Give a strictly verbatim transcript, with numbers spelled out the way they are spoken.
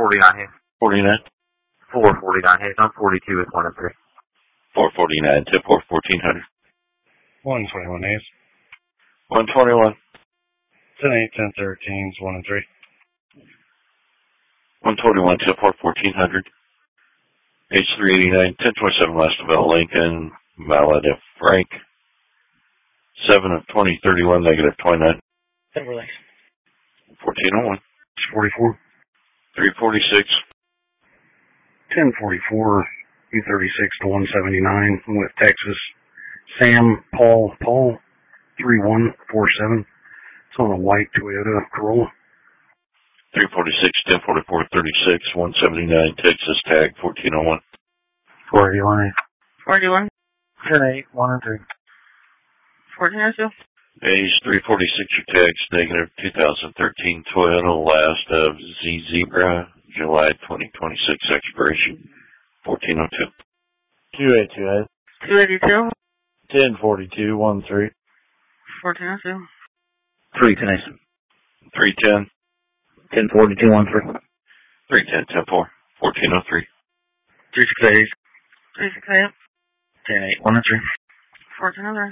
forty-nine Hayes. forty-nine. four forty-nine Hayes. I'm forty-two with one and three. four forty-nine, ten four, fourteen hundred. one twenty-one Hayes. one twenty-one. ten eight, ten thirteen, one and three. one twenty-one, ten four, fourteen hundred. H three eighty-nine, ten twenty-seven, Westaville, Lincoln, Valid F. Frank. seven of twenty, thirty-one, negative twenty-nine. Timberlake. fourteen oh one. forty-four. three forty-six. ten forty-four, U thirty-six to one seventy-nine with Texas. Sam, Paul, Paul, three one four seven. It's on a white Toyota Corolla. three forty-six, ten forty-four, thirty-six, one seventy-nine, Texas, tag, fourteen oh one. four eighty-one. forty-one. ten eight, one and three. fourteen oh two. Age three forty-six, your tags, negative two thousand thirteen Toyota, last of Z Zebra, July twenty twenty-six expiration, fourteen oh two. two eighty-two. two eighty-two. ten forty-two, one three. fourteen oh two. three ten Hayes. three ten. ten forty-two, one three. three ten, ten four, fourteen oh three. three six Hayes. three six eight. ten eight, one and three. fourteen oh three.